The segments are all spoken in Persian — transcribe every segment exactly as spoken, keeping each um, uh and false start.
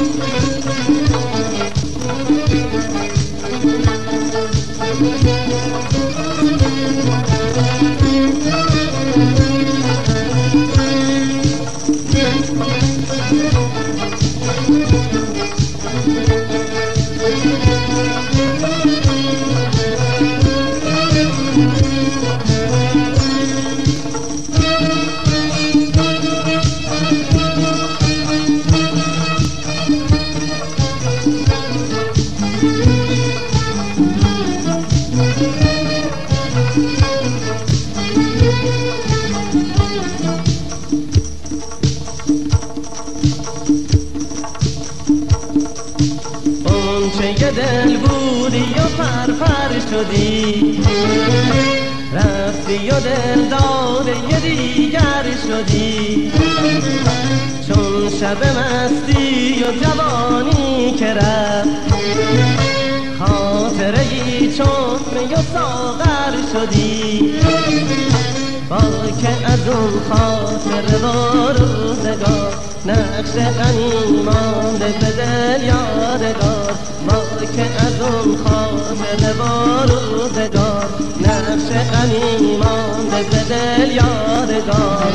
چه دل بودی و پرپر شدی، رفتی و دل داده یه دیگر شدی. چون شب مستی و جوانی که رفت، خاطره ای چون می و ساغر شدی. با که از اون خاطره و روزگار، نقش غمی مانده به دل یادگار. با که از اون خاطره و روزگار، نقش غمی مانده به دل یادگار.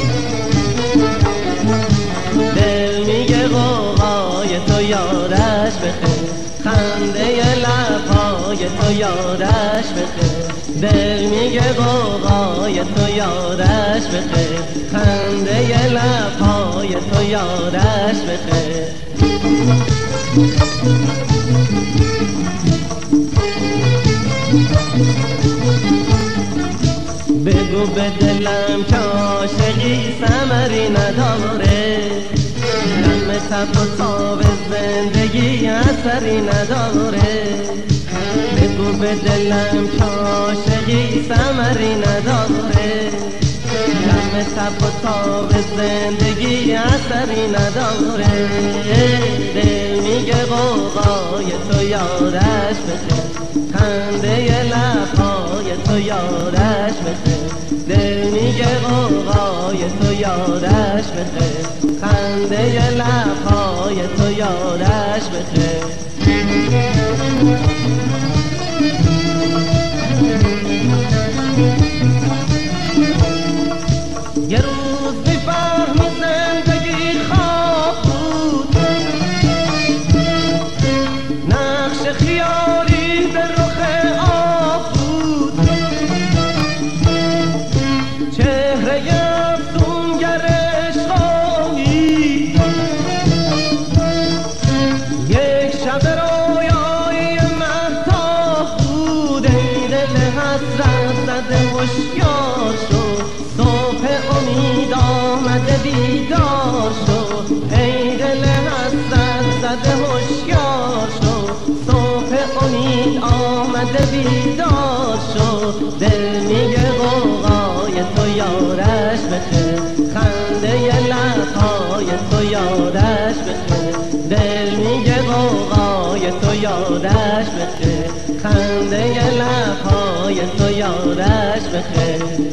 دل میگه غوغای تو یادش بخیر، خنده لبهای تو یادش بخیر. دل میگه غوغای تو یادش بخیر، خنده لبهای تو یادش بخیر. بگو به دلم که عاشقی ثمری نداره، غم تب و تاب زندگی اثری نداره. بگو به دلم که عاشقی ثمری نداره، غم تب و تاب زندگی اثری نداره. دل میگه غوغای تو یادش بخیر، خنده لبهای تو یادش بخیر. دل میگه غوغای تو یادش بخیر، خنده لبهای تو یادش بخیر. یه روز میفهمی زندگی خواب بود، نقش خیالی به رخ آب بود. چهره افسونگر عشقانی، یک شب رویای مهتاب بود. ای دل حسرت زده هوشیار شو، صبح امید آمده بیدار شو. ای دل حسرت زده هوشیار شو، صبح امید آمده بیدار شو. دل میگه غوغای تو یادش بخیر، خنده لبهای تو یادش بخیر. دل میگه غوغای تو یادش بخیر، خنده لبهای تو یادش بخیر.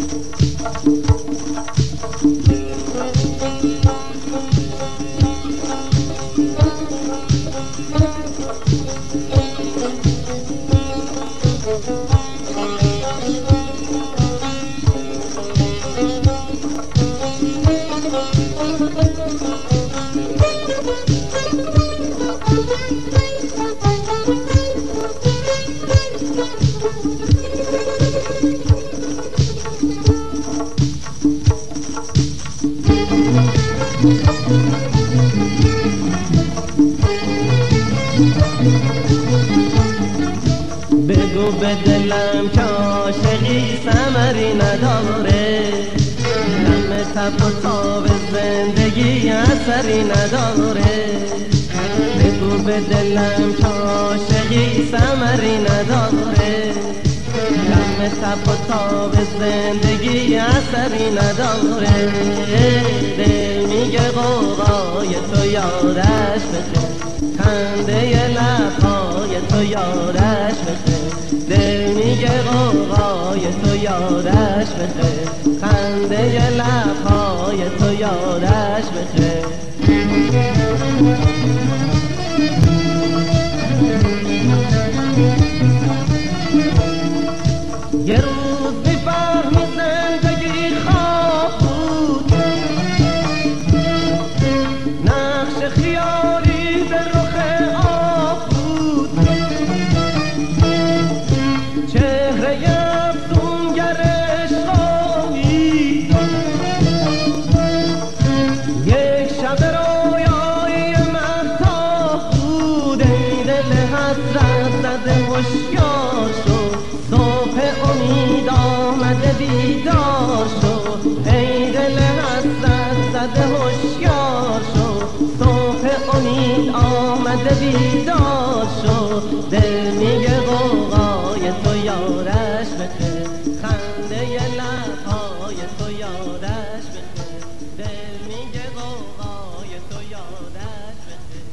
بگو به دلم که عاشقی ثمری نداره، غم تب و تاب زندگی اثری نداره. بگو به دلم که عاشقی ثمری نداره، غم تب و تاب زندگی اثری نداره. دل میگه غوغای تو یادش بخیر، خنده لبهای تو یادش بخیر. دل میگه غوغای تو یادش بخیر، خنده لبهای تو یادش بخیر. بیدار شو، ای دل حسرت زده هوشیار شو، صبح امید آمده بیدار شو، دل میگه غوغای تو یارش بخیر، خنده لبهای تو یارش بخیر، دل میگه غوغای تو یارش بخیر.